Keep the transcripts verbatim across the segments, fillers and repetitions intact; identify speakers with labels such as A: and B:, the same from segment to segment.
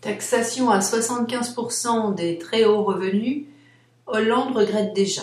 A: Taxation à soixante-quinze pour cent des très hauts revenus, Hollande regrette déjà.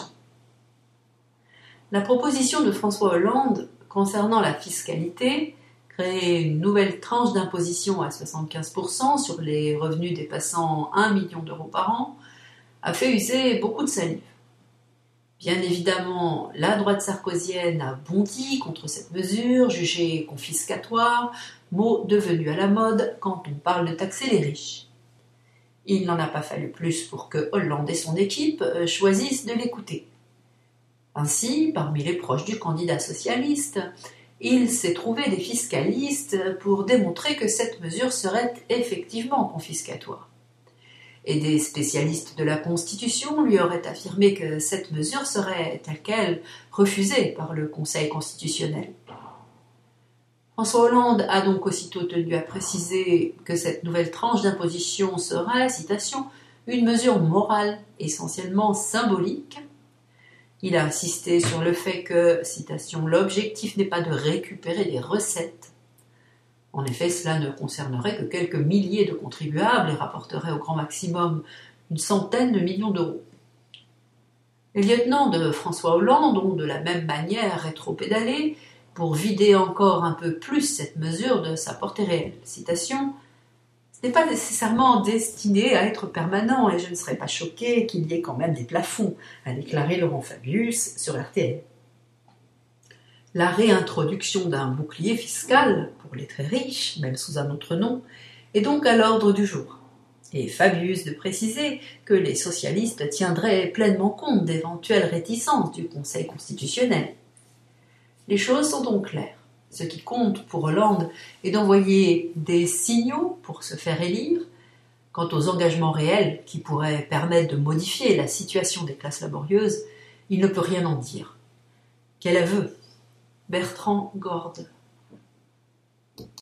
A: La proposition de François Hollande concernant la fiscalité, créer une nouvelle tranche d'imposition à soixante-quinze pour cent sur les revenus dépassant un million d'euros par an, a fait user beaucoup de salive. Bien évidemment, la droite sarkozienne a bondi contre cette mesure, jugée confiscatoire, mot devenu à la mode quand on parle de taxer les riches. Il n'en a pas fallu plus pour que Hollande et son équipe choisissent de l'écouter. Ainsi, parmi les proches du candidat socialiste, il s'est trouvé des fiscalistes pour démontrer que cette mesure serait effectivement confiscatoire. Et des spécialistes de la Constitution lui auraient affirmé que cette mesure serait, telle quelle, refusée par le Conseil constitutionnel. François Hollande a donc aussitôt tenu à préciser que cette nouvelle tranche d'imposition serait, citation, une mesure morale, essentiellement symbolique. Il a insisté sur le fait que, citation, l'objectif n'est pas de récupérer des recettes. En effet, cela ne concernerait que quelques milliers de contribuables et rapporterait au grand maximum une centaine de millions d'euros. Les lieutenants de François Hollande ont de la même manière rétropédalé pour vider encore un peu plus cette mesure de sa portée réelle. Citation, « Ce n'est pas nécessairement destiné à être permanent et je ne serais pas choqué qu'il y ait quand même des plafonds », a déclaré Laurent Fabius sur R T L. La réintroduction d'un bouclier fiscal pour les très riches, même sous un autre nom, est donc à l'ordre du jour. Et Fabius de préciser que les socialistes tiendraient pleinement compte d'éventuelles réticences du Conseil constitutionnel. Les choses sont donc claires. Ce qui compte pour Hollande est d'envoyer des signaux pour se faire élire. Quant aux engagements réels qui pourraient permettre de modifier la situation des classes laborieuses, il ne peut rien en dire. Quel aveu! Bertrand Gorde.